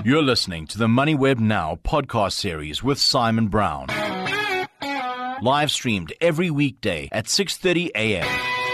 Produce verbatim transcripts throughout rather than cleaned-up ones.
You're listening to the MoneyWeb Now podcast series with Simon Brown. Live streamed every weekday at six thirty a.m.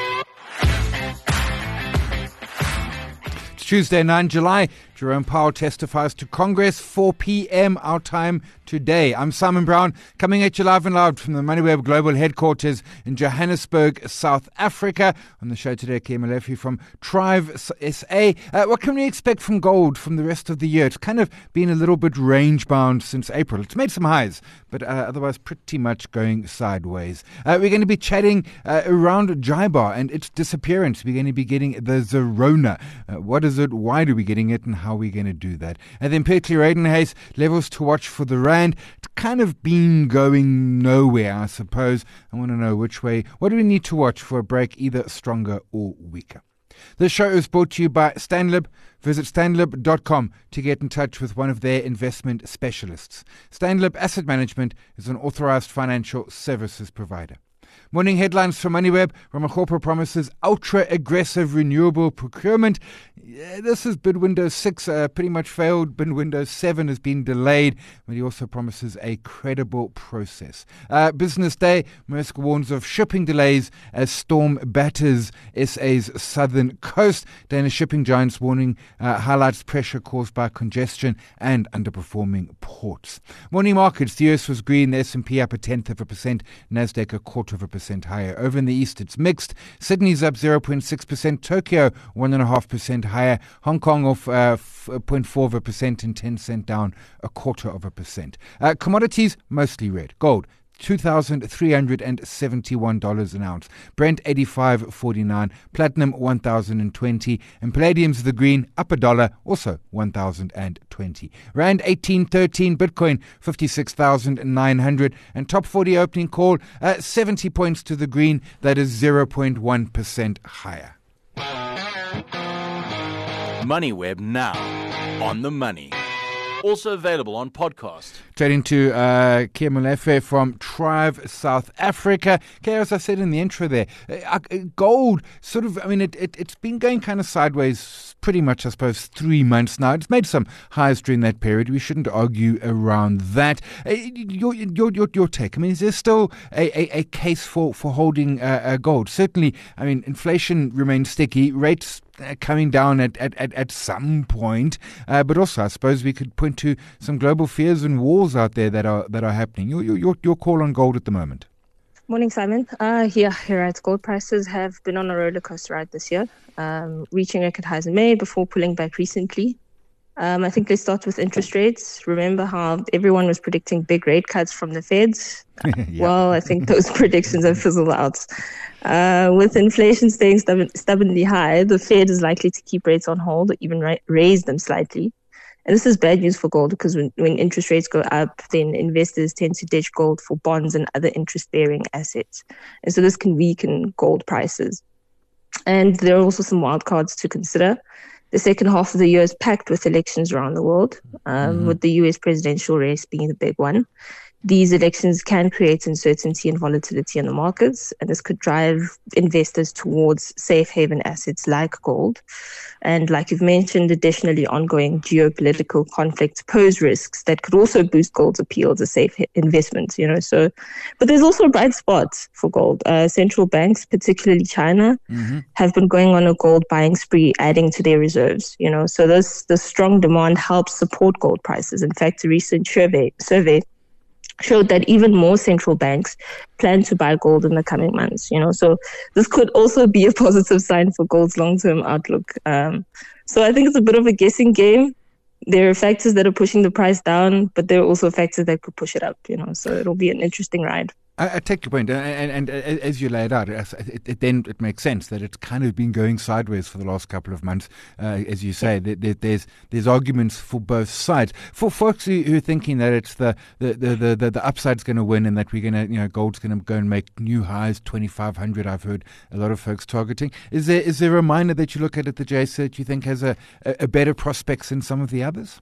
It's Tuesday, ninth of July. Jerome Powell testifies to Congress, four p.m. our time today. I'm Simon Brown, coming at you live and loud from the MoneyWeb Global Headquarters in Johannesburg, South Africa. On the show today, Kia Molefe from Thrive S A. Uh, what can we expect from gold from the rest of the year? It's kind of been a little bit range-bound since April. It's made some highs, but uh, otherwise pretty much going sideways. Uh, we're going to be chatting uh, around JIBAR and its disappearance. We're going to be getting the Zerona. Uh, what is it? Why are we getting it? And how are we going to do that? And then Pertley Radenhays, levels to watch for the Rand. It's kind of been going nowhere, I suppose. I want to know which way. What do we need to watch for a break, either stronger or weaker? This show is brought to you by Stanlib. Visit stanlib dot com to get in touch with one of their investment specialists. Stanlib Asset Management is an authorized financial services provider. Morning headlines from MoneyWeb. Ramaphosa promises ultra-aggressive renewable procurement. Yeah, this is bid window six, uh, pretty much failed. Bid window seven has been delayed, but he also promises a credible process. Uh, business day, Maersk warns of shipping delays as storm batters S A's southern coast. Danish shipping giants warning uh, highlights pressure caused by congestion and underperforming ports. Morning markets, the U S was green, the S and P up a tenth of a percent, Nasdaq a quarter of a percent higher. Over in the east, it's mixed. Sydney's up zero point six percent, Tokyo one point five percent higher, Hong Kong off uh, zero point four of a percent and ten cent down a quarter of a percent. Uh, commodities, mostly red. Gold, two thousand three hundred seventy-one dollars an ounce. Brent, eighty-five forty-nine. Platinum, one thousand twenty. And palladium's the green, up a dollar, also one thousand twenty. Rand, eighteen thirteen. Bitcoin, fifty-six thousand nine hundred. And top forty opening call, uh, seventy points to the green. That is zero point one percent higher. MoneyWeb Now, on the money. Also available on podcast. Trading to uh, Kia Molefe from Thrive South Africa. Kia, as I said in the intro there, uh, gold sort of, I mean, it, it, it's been going kind of sideways pretty much, I suppose, three months now. It's made some highs during that period. We shouldn't argue around that. Uh, your, your, your, your take, I mean, is there still a, a, a case for, for holding uh, uh, gold? Certainly, I mean, inflation remains sticky, rates Uh, coming down at, at, at, at some point, uh, but also I suppose we could point to some global fears and wars out there that are that are happening. Your your your call on gold at the moment. Morning, Simon. Uh, yeah, here at gold prices have been on a roller coaster ride this year, um, reaching record highs in May before pulling back recently. Um, I think let's start with interest rates. Remember how everyone was predicting big rate cuts from the Feds? yeah. Well, I think those predictions have fizzled out. Uh, with inflation staying stubborn, stubbornly high, the Fed is likely to keep rates on hold or even ra- raise them slightly. And this is bad news for gold because when, when interest rates go up, then investors tend to ditch gold for bonds and other interest-bearing assets. And so this can weaken gold prices. And there are also some wild cards to consider. The second half of the year is packed with elections around the world, um, mm-hmm. with the U S presidential race being the big one. These elections can create uncertainty and volatility in the markets, and this could drive investors towards safe haven assets like gold. And like you've mentioned, additionally, ongoing geopolitical conflicts pose risks that could also boost gold's appeal as a safe investment, you know. So, but there's also bright spots for gold. Uh, central banks, particularly China, mm-hmm. have been going on a gold buying spree, adding to their reserves, you know. So this, this strong demand helps support gold prices. In fact, a recent survey, survey showed that even more central banks plan to buy gold in the coming months, you know. So this could also be a positive sign for gold's long-term outlook. Um, so I think it's a bit of a guessing game. There are factors that are pushing the price down, but there are also factors that could push it up, you know. So it'll be an interesting ride. I, I take your point, and, and, and as you lay it out, it, it, then it makes sense that it's kind of been going sideways for the last couple of months. Uh, as you say, yeah. there, there's there's arguments for both sides. For folks who, who are thinking that it's the the the the, the, the upside's going to win and that we're going to, you know, gold's going to go and make new highs, twenty-five hundred. I've heard a lot of folks targeting. Is there is there a miner that you look at at the J S E that you think has a, a, a better prospects than some of the others?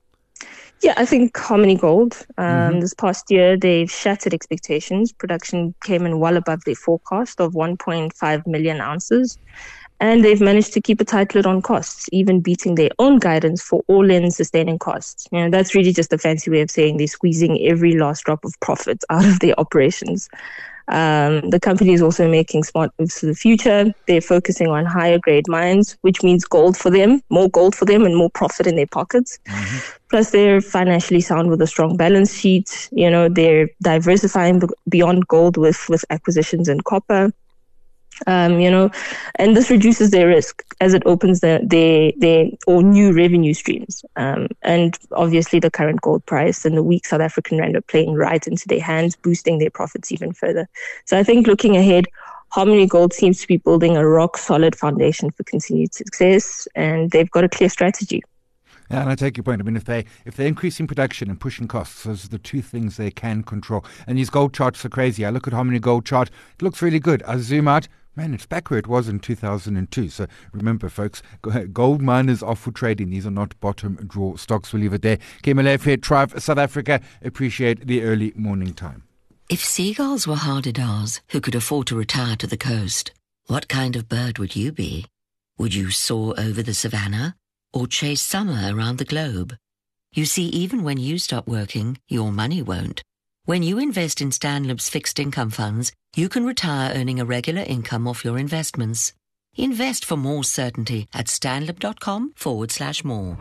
Yeah, I think Harmony Gold, um, mm-hmm. this past year, they've shattered expectations. Production came in well above their forecast of one point five million ounces. And they've managed to keep a tight lid on costs, even beating their own guidance for all-in sustaining costs. You know, that's really just a fancy way of saying they're squeezing every last drop of profit out of their operations. Um, the company is also making smart moves for the future. They're focusing on higher grade mines, which means gold for them, more gold for them and more profit in their pockets. Mm-hmm. Plus, they're financially sound with a strong balance sheet. You know, they're diversifying beyond gold with, with acquisitions in copper. Um, you know, and this reduces their risk as it opens their, their, their or new revenue streams. Um, and obviously the current gold price and the weak South African rand are playing right into their hands, boosting their profits even further. So I think looking ahead, Harmony Gold seems to be building a rock solid foundation for continued success, and they've got a clear strategy. Yeah, and I take your point. I mean, if, they, if they're increasing production and pushing costs, those are the two things they can control. And these gold charts are crazy. I look at Harmony Gold chart, it looks really good. I zoom out, man, it's back where it was in two thousand two. So remember, folks, gold miners are for trading. These are not bottom draw stocks. We'll leave it there. Kimale Fair Tribe, South Africa. Appreciate the early morning time. If seagulls were hard-as-ours who could afford to retire to the coast, what kind of bird would you be? Would you soar over the savannah or chase summer around the globe? You see, even when you stop working, your money won't. When you invest in Stanlib's fixed income funds, you can retire earning a regular income off your investments. Invest for more certainty at stanlib.com forward slash more.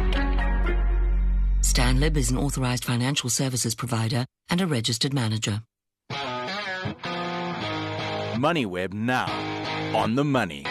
Stanlib is an authorized financial services provider and a registered manager. MoneyWeb now, on the money.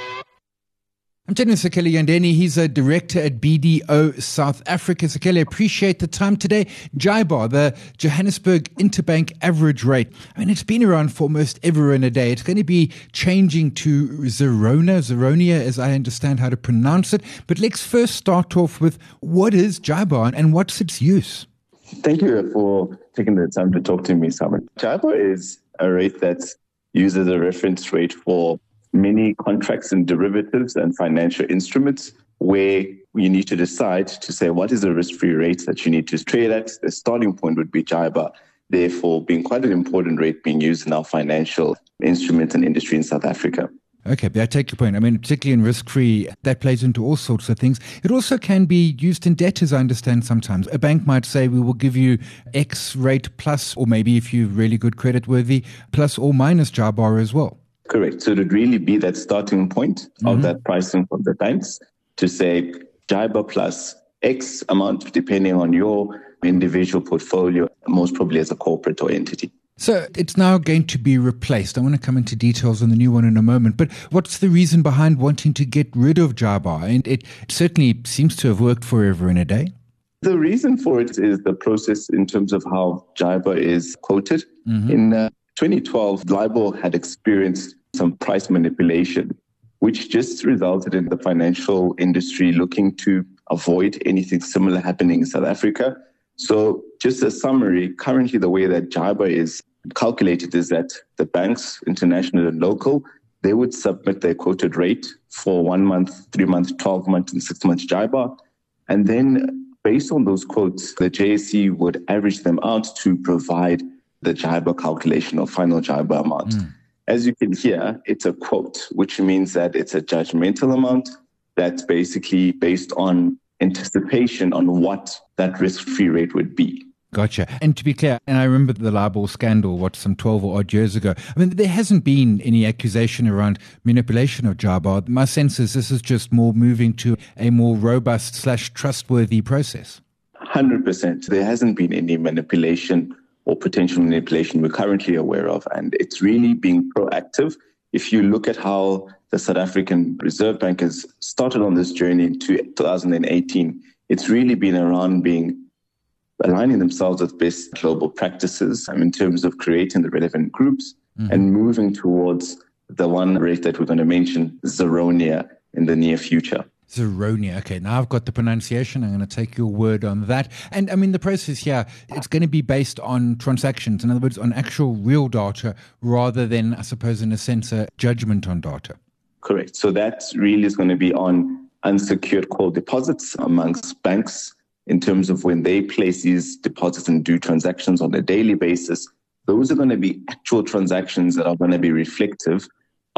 I'm chatting with Sekele Yandeni. He's a director at B D O South Africa. Sekele, appreciate the time today. JIBAR, the Johannesburg Interbank Average Rate. I mean, it's been around for almost ever in a day. It's going to be changing to Zerona, Zeronia, as I understand how to pronounce it. But let's first start off with what is JIBAR and what's its use? Thank you for taking the time to talk to me, Simon. JIBAR is a rate that uses a reference rate for many contracts and derivatives and financial instruments where you need to decide to say what is the risk-free rate that you need to trade at. The starting point would be JIBAR, therefore being quite an important rate being used in our financial instruments and industry in South Africa. Okay, I take your point. I mean, particularly in risk-free, that plays into all sorts of things. It also can be used in debt, as I understand sometimes. A bank might say, we will give you X rate plus, or maybe if you're really good credit-worthy, plus or minus JIBAR as well. Correct. So it would really be that starting point mm-hmm. of that pricing from the banks to say JIBAR plus X amount, depending on your individual portfolio, most probably as a corporate or entity. So it's now going to be replaced. I want to come into details on the new one in a moment, but what's the reason behind wanting to get rid of JIBAR? And it certainly seems to have worked forever and a day. The reason for it is the process in terms of how JIBAR is quoted. Mm-hmm. In uh, twenty twelve, LIBOR had experienced some price manipulation, which just resulted in the financial industry looking to avoid anything similar happening in South Africa. So just a summary, currently the way that JIBAR is calculated is that the banks, international and local, they would submit their quoted rate for one month, three months, twelve months, and six months JIBAR. And then based on those quotes, the J S E would average them out to provide the JIBAR calculation or final JIBAR amount. Mm. As you can hear, it's a quote, which means that it's a judgmental amount that's basically based on anticipation on what that risk-free rate would be. Gotcha. And to be clear, and I remember the LIBOR scandal, what, some twelve or odd years ago. I mean, there hasn't been any accusation around manipulation of JIBAR. My sense is this is just more moving to a more robust slash trustworthy process. one hundred percent. There hasn't been any manipulation or potential manipulation we're currently aware of. And it's really being proactive. If you look at how the South African Reserve Bank has started on this journey in two thousand eighteen, it's really been around being aligning themselves with best global practices um, in terms of creating the relevant groups mm-hmm. and moving towards the one rate that we're going to mention, Zeronia, in the near future. Zeronia. Okay, now I've got the pronunciation. I'm going to take your word on that. And I mean, the process here, it's going to be based on transactions. In other words, on actual real data rather than, I suppose, in a sense, a judgment on data. Correct. So that really is going to be on unsecured call deposits amongst banks in terms of when they place these deposits and do transactions on a daily basis. Those are going to be actual transactions that are going to be reflective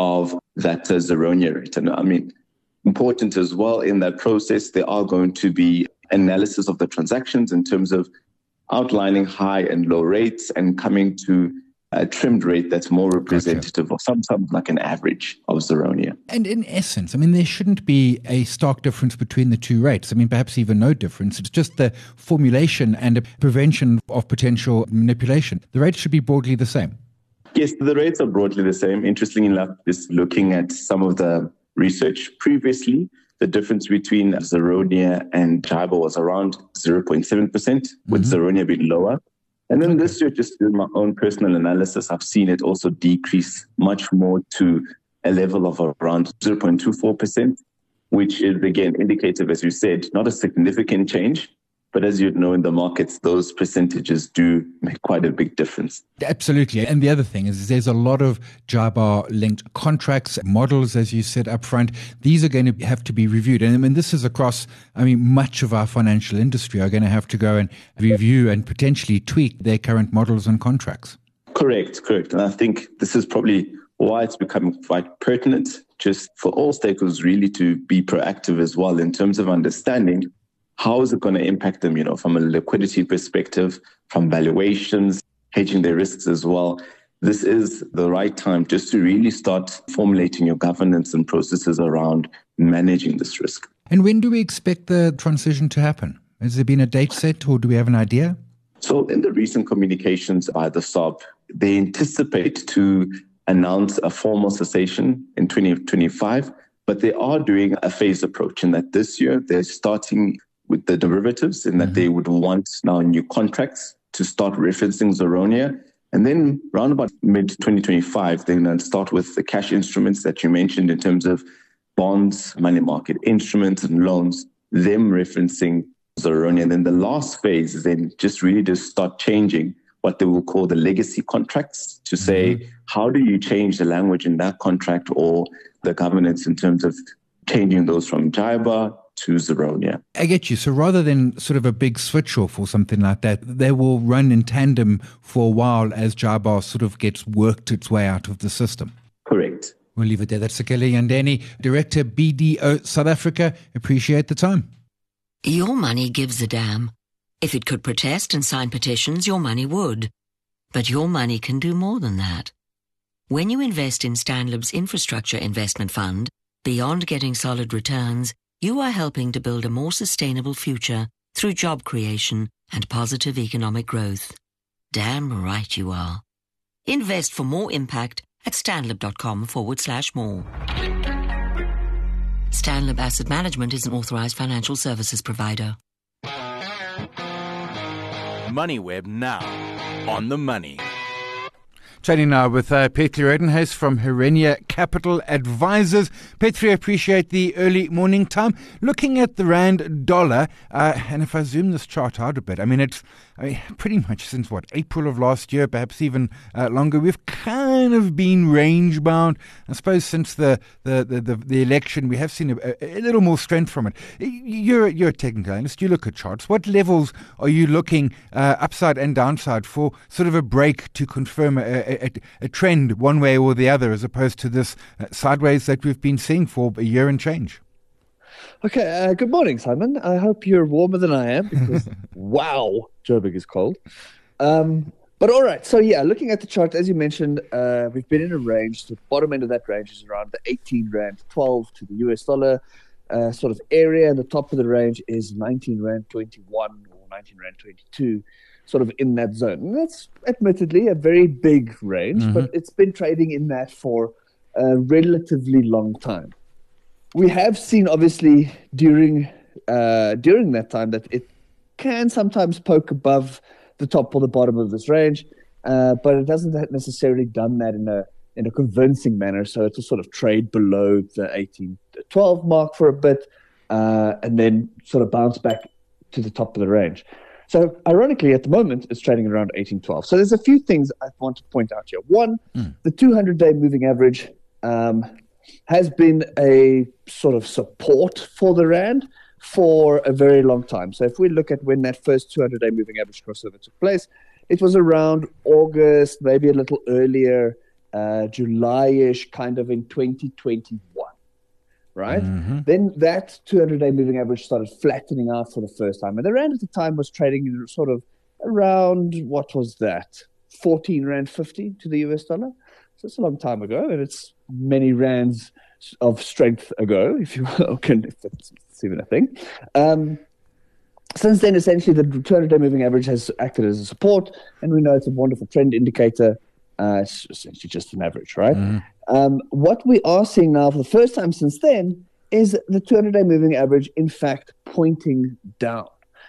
of that uh, Zeronia rate. And I mean, important as well in that process, there are going to be analysis of the transactions in terms of outlining high and low rates and coming to a trimmed rate that's more representative gotcha. of some, some like an average of Zeronia. And in essence, I mean, there shouldn't be a stark difference between the two rates. I mean, perhaps even no difference. It's just the formulation and the prevention of potential manipulation. The rates should be broadly the same. Yes, the rates are broadly the same. Interestingly enough, just looking at some of the research previously, the difference between Zeronia and JIBAR was around zero point seven percent, with mm-hmm. Zeronia being lower. And then this year, just doing my own personal analysis, I've seen it also decrease much more to a level of around zero point two four percent, which is, again, indicative, as you said, not a significant change. But as you know, in the markets, those percentages do make quite a big difference. Absolutely. And the other thing is there's a lot of JIBAR-linked contracts, models, as you said up front. These are going to have to be reviewed. And I mean, this is across, I mean, much of our financial industry are going to have to go and review and potentially tweak their current models and contracts. Correct, correct. And I think this is probably why it's becoming quite pertinent just for all stakeholders really to be proactive as well in terms of understanding how is it going to impact them, you know, from a liquidity perspective, from valuations, hedging their risks as well. This is the right time just to really start formulating your governance and processes around managing this risk. And when do we expect the transition to happen? Has there been a date set, or do we have an idea? So in the recent communications by the S O B, they anticipate to announce a formal cessation in twenty twenty-five, but they are doing a phased approach in that this year they're starting with the derivatives in that mm-hmm. they would want now new contracts to start referencing Zeronia. And then around about mid twenty twenty-five, they're going to start with the cash instruments that you mentioned in terms of bonds, money market instruments and loans, them referencing Zeronia. And then the last phase is then just really to start changing what they will call the legacy contracts to say, mm-hmm. how do you change the language in that contract or the governance in terms of changing those from JIBAR to Zeronia. I get you. So rather than sort of a big switch off or something like that, they will run in tandem for a while as JIBAR sort of gets worked its way out of the system. Correct. We'll leave it there. That's Sekele Yandeni, Director, B D O South Africa. Appreciate the time. Your money gives a damn. If it could protest and sign petitions, your money would. But your money can do more than that. When you invest in Stanlib's Infrastructure Investment Fund, beyond getting solid returns, you are helping to build a more sustainable future through job creation and positive economic growth. Damn right you are. Invest for more impact at stanlib.com forward slash more. Stanlib Asset Management is an authorized financial services provider. MoneyWeb now. On the money. Chatting now with uh, Petri Redenhuis from Herenia Capital Advisors. Petri, appreciate the early morning time. Looking at the rand dollar, uh, and if I zoom this chart out a bit, I mean, it's I mean, pretty much since, what, April of last year, perhaps even uh, longer, we've kind of been range bound. I suppose since the the, the, the, the election, we have seen a, a little more strength from it. You're, you're a technical analyst. You look at charts. What levels are you looking uh, upside and downside for sort of a break to confirm a, a, a trend one way or the other, as opposed to this uh, sideways that we've been seeing for a year and change? Okay, uh, good morning, Simon. I hope you're warmer than I am because, wow, Joburg is cold. Um, but all right, so yeah, looking at the chart, as you mentioned, uh, we've been in a range. The bottom end of that range is around the eighteen rand twelve to the U S dollar uh, sort of area, and the top of the range is nineteen rand twenty-one or nineteen rand twenty-two, sort of in that zone. And that's admittedly a very big range, mm-hmm. but it's been trading in that for a relatively long time. We have seen, obviously, during uh, during that time that it can sometimes poke above the top or the bottom of this range, uh, but it hasn't necessarily done that in a in a convincing manner. So it's a sort of trade below the eighteen twelve mark for a bit, uh, and then sort of bounce back to the top of the range. So ironically, at the moment, it's trading around eighteen twelve. So there's a few things I want to point out here. One, mm. the two hundred day moving average um, has been a sort of support for the rand for a very long time. So if we look at when that first two hundred day moving average crossover took place, it was around August, maybe a little earlier uh, July-ish, kind of in twenty twenty-one, right? Mm-hmm. Then that two hundred day moving average started flattening out for the first time. And the rand at the time was trading in sort of around, what was that, fourteen rand fifty to the U S dollar. So it's a long time ago, and it's many rands of strength ago, if you will, can, if that's even a thing. Um, since then, essentially, the two hundred day moving average has acted as a support, and we know it's a wonderful trend indicator. Uh, it's essentially just an average, right? Mm. Um, what we are seeing now for the first time since then is the two hundred day moving average, in fact, pointing down,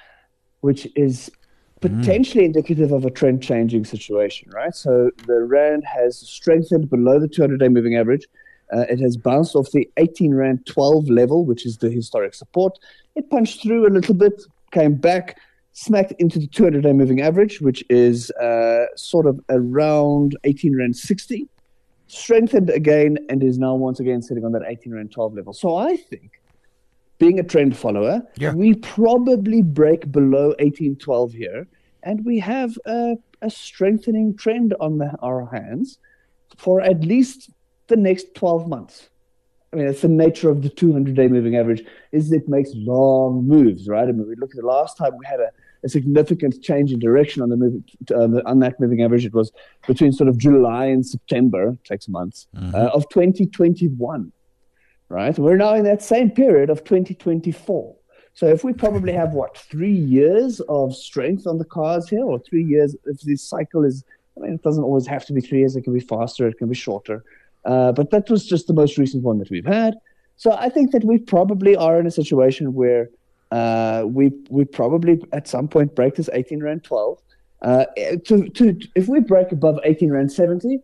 which is potentially mm. indicative of a trend-changing situation, right? So the rand has strengthened below the two hundred day moving average. Uh, it has bounced off the eighteen rand twelve level, which is the historic support. It punched through a little bit, came back, smacked into the two hundred day moving average, which is uh, sort of around eighteen rand sixty, strengthened again, and is now once again sitting on that eighteen rand twelve level. So I think, being a trend follower, yeah. we probably break below eighteen twelve here, and we have a, a strengthening trend on the, our hands for at least the next twelve months. I mean, it's the nature of the two hundred day moving average, is it makes long moves, right? I mean, we look at the last time we had a, a significant change in direction on the move, uh, on that moving average. It was between sort of July and September, takes months, mm-hmm. uh, of twenty twenty-one, right? We're now in that same period of twenty twenty-four. So if we probably have, what, three years of strength on the cards here, or three years, if this cycle is, I mean, it doesn't always have to be three years. It can be faster, it can be shorter. Uh, but that was just the most recent one that we've had. So I think that we probably are in a situation where uh, we we probably at some point break this eighteen rand twelve. Uh, to, to, if we break above eighteen rand seventy,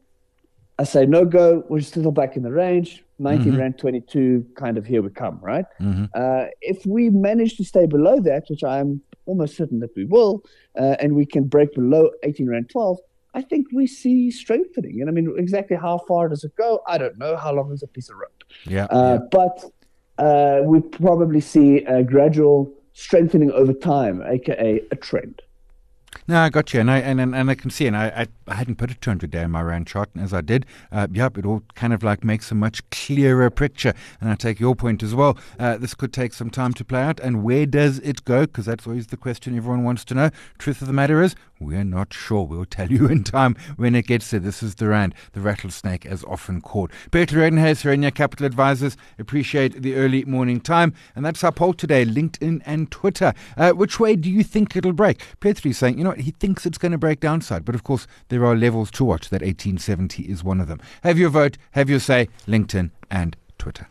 I say no go. We're still back in the range. nineteen mm-hmm. rand twenty-two, kind of here we come, right? Mm-hmm. Uh, if we manage to stay below that, which I'm almost certain that we will, uh, and we can break below eighteen rand twelve, I think we see strengthening. And I mean, exactly how far does it go? I don't know. How long is a piece of rope? Yeah. Uh, yeah. But uh, we probably see a gradual strengthening over time, aka a trend. No, I got you, and I and and, and I can see, and I, I I hadn't put a two hundred day in my rand chart, and as I did, uh, yep, it all kind of like makes a much clearer picture. And I take your point as well. Uh, this could take some time to play out, and where does it go? Because that's always the question everyone wants to know. Truth of the matter is, we're not sure. We'll tell you in time when it gets there. This is the rand, the rattlesnake, as often called. Bert Redenhuis, Serenia Capital Advisors. Appreciate the early morning time, and that's our poll today: LinkedIn and Twitter. Uh, which way do you think it'll break? Petri's saying, you know what, he thinks it's going to break downside, but of course there are levels to watch. That eighteen seventy is one of them. Have your vote, have your say, LinkedIn and Twitter.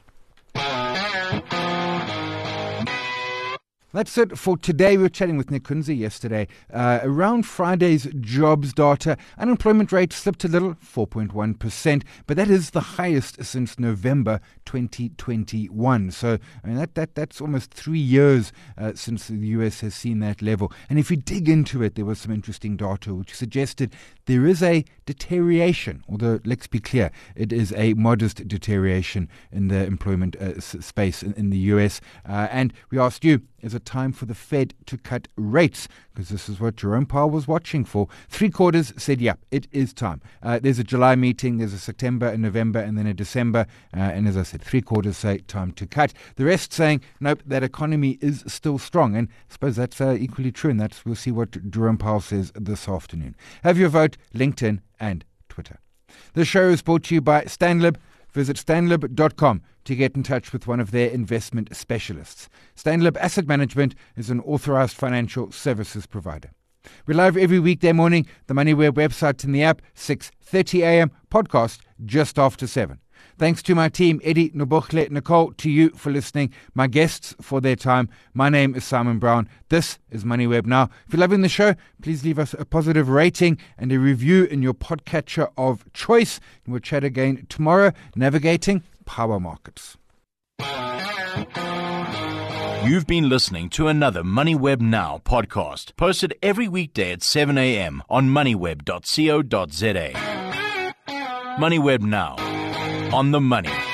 That's it for today. We were chatting with Nick Kunze yesterday. Uh, around Friday's jobs data, unemployment rate slipped a little, four point one percent, but that is the highest since November twenty twenty-one. So, I mean, that, that that's almost three years uh, since the U S has seen that level. And if you dig into it, there was some interesting data which suggested there is a deterioration, although let's be clear, it is a modest deterioration in the employment uh, s- space in, in the U S. Uh, and we asked you, is it time for the Fed to cut rates? Because this is what Jerome Powell was watching for. Three quarters said, yeah, it is time. Uh, there's a July meeting, there's a September, a November, and then a December. Uh, and as I said, three quarters say time to cut. The rest saying, nope, that economy is still strong. And I suppose that's uh, equally true. And that's we'll see what Jerome Powell says this afternoon. Have your vote, LinkedIn and Twitter. The show is brought to you by Stanlib. Visit stanlib dot com to get in touch with one of their investment specialists. Stanlib Asset Management is an authorized financial services provider. We're live every weekday morning, the MoneyWeb website and the app, six thirty a.m., podcast just after seven. Thanks to my team, Eddie, Nobokle, Nicole, to you for listening, my guests for their time. My name is Simon Brown. This is MoneyWeb Now. If you're loving the show, please leave us a positive rating and a review in your podcatcher of choice. And we'll chat again tomorrow, navigating power markets. You've been listening to another MoneyWeb Now podcast, posted every weekday at seven a.m. on moneyweb dot co dot za. MoneyWeb Now. On the money.